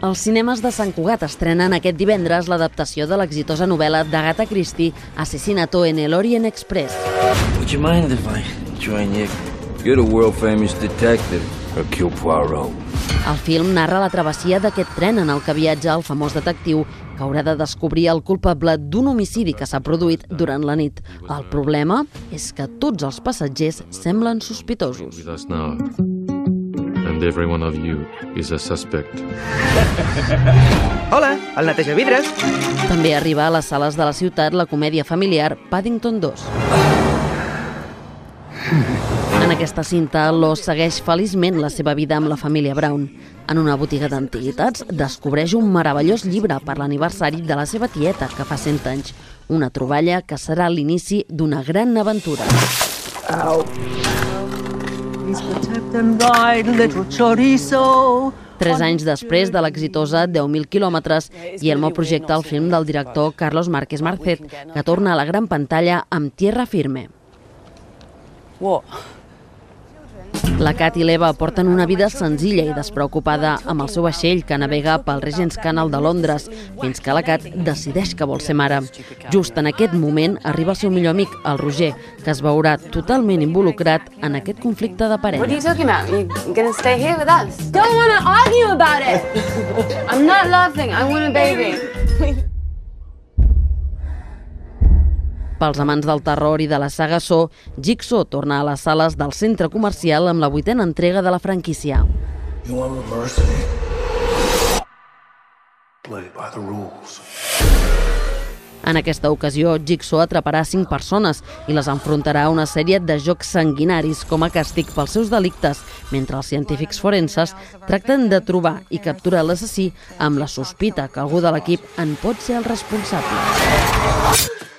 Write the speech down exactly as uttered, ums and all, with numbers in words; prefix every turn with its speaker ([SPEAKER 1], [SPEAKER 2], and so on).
[SPEAKER 1] Els cinemes de Sant Cugat estrenen aquest divendres l'adaptació de l'exitosa novel·la d'Agatha Christie, Asesinato en el Orient Express.
[SPEAKER 2] Would you mind if I join you? You're the world-famous detective, Hercule Poirot.
[SPEAKER 1] El film narra la travessia d'aquest tren en el que viatja el famós detectiu que haurà de descobrir el culpable d'un homicidi que s'ha produït durant la nit. El problema és que tots els passatgers semblen sospitosos.
[SPEAKER 3] And every one of you is a suspect.
[SPEAKER 4] Hola, el neteja vidres.
[SPEAKER 1] També arriba a les sales de la ciutat la comèdia familiar Paddington dos. En aquesta cinta, Lo segueix feliçment la seva vida amb la família Brown. En una botiga d'antiguitats, descobreix un meravellós llibre per l'aniversari de la seva tieta, que fa cent anys. Una troballa que serà l'inici d'una gran aventura.
[SPEAKER 4] Au.
[SPEAKER 1] Tres anys després de l'exitosa deu mil quilòmetres i el nou projecte el film del director Carlos Márquez Marcet, que torna a la gran pantalla amb Tierra Firme. La Cat i l'Eva porten una vida senzilla i despreocupada amb el seu vaixell que navega pel Regent's Canal de Londres, fins que la Cat decideix que vol ser mare. Just en aquest moment arriba el seu millor amic, el Roger, que es veurà totalment involucrat en aquest conflicte de parella.
[SPEAKER 5] What are you talking about? You're gonna stay here with us? Don't want to argue about it. I'm not laughing. I want a baby.
[SPEAKER 1] Pels amants del terror i de la saga Saw, Jigsaw torna a les sales del centre comercial amb la vuitena entrega de la franquícia. En aquesta ocasió, Jigsaw atraparà cinc persones i les enfrontarà a una sèrie de jocs sanguinaris com a càstig pels seus delictes, mentre els científics forenses tracten de trobar i capturar l'assassí amb la sospita que algú de l'equip en pot ser el responsable.